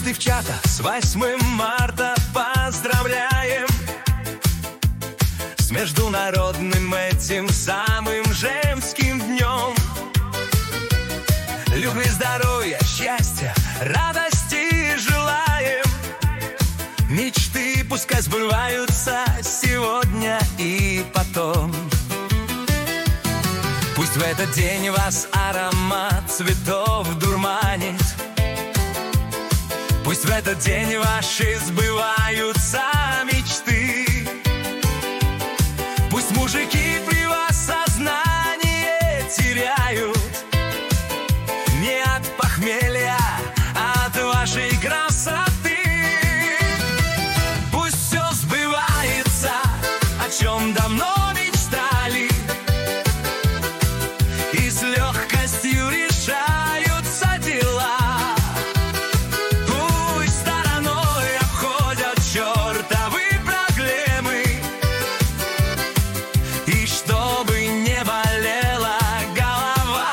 девчата, с 8 марта поздравляем, с международным этим самым женским днем. Любви, здоровья, счастья, радости желаем. Мечты пускай сбываются сегодня и потом. Пусть в этот день вас аромат цветов дурманит. Пусть в этот день ваши сбываются мечты. Пусть мужики при вас сознание теряют. Не от похмелья, а от вашей красоты. Пусть все сбывается, о чем давно мечтали, и с легкостью решаются дела. Пусть стороной обходят чертовы проблемы, и чтобы не болела голова.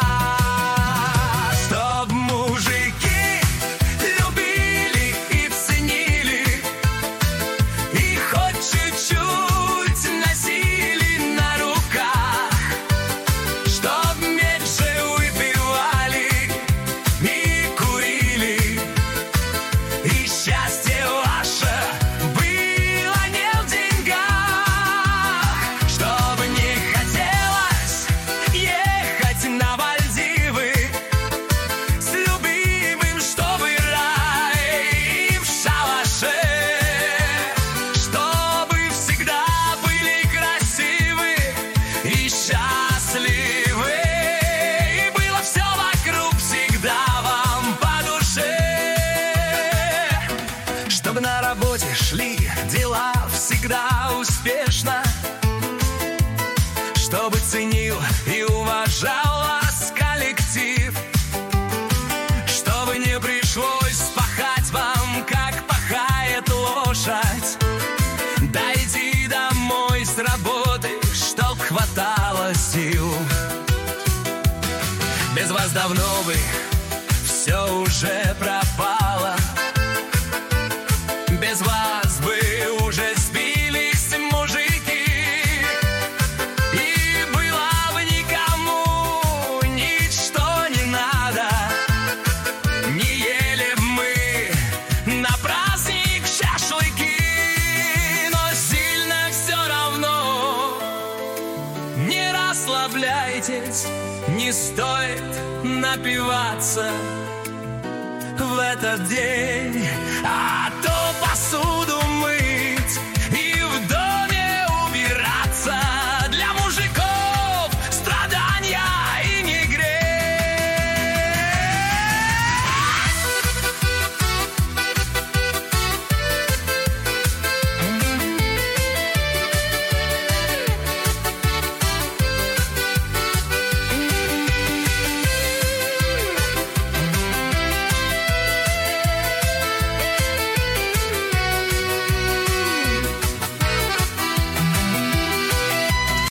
Чтоб мужики любили и ценили, и хоть чуть-чуть носили на руках. Чтоб меньше выпивали и курили, и счастье ваше было не в деньгах. Чтобы не хотелось ехать на Мальдивы с любимым, чтобы рай и в шалаше. Чтобы всегда были красивы и счастливы, и было все вокруг всегда вам по душе. Чтобы на работе шли дела всегда успешно, чтобы ценил и уважал вас коллектив, чтобы не пришлось пахать вам, как пахает лошадь. Дойди домой с работы, чтоб хватало сил. Без вас давно бы все уже пропало. Без вас бы уже сбились мужики, и было бы никому ничто не надо. Не ели б мы на праздник шашлыки, но сильно все равно. Не расслабляйтесь, не стоит напиваться в этот день, а то посуда